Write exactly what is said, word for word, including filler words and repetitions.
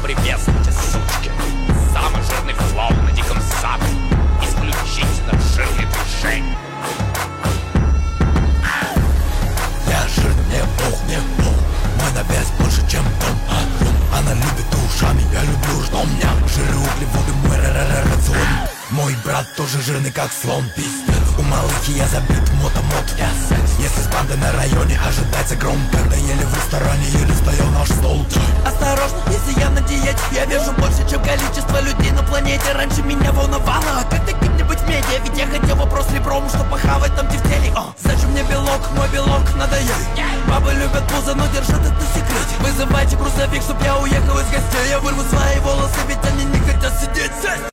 поприветствуйте, сучки. Самый жирный флоу на диком западе. Исключительно жирный движение. Я жирнее бог, не бог. Мой навес больше, чем дом. Она любит ушами, я люблю ртом. Меня жиры, углеводы, мой рацион. Мой брат тоже жирный, как слон. Пиздец. У малыхи я забит мотомот. Если с бандой на районе ожидается гром. Когда ели в ресторане, еле стоял наш стол. Осторожно, если я на диете. Я вижу больше, чем количество людей на планете. Раньше меня волновало, а как ты кем-нибудь в медиа. Ведь я хотел вопрос ребром, что похавать там тефтели. О, зачем мне белок, мой белок надо есть. Бабы любят пузо, но держат это в секрете. Вызывайте грузовик, чтоб я уехал из гостей. Я вырву свои волосы, ведь они не хотят сидеть здесь.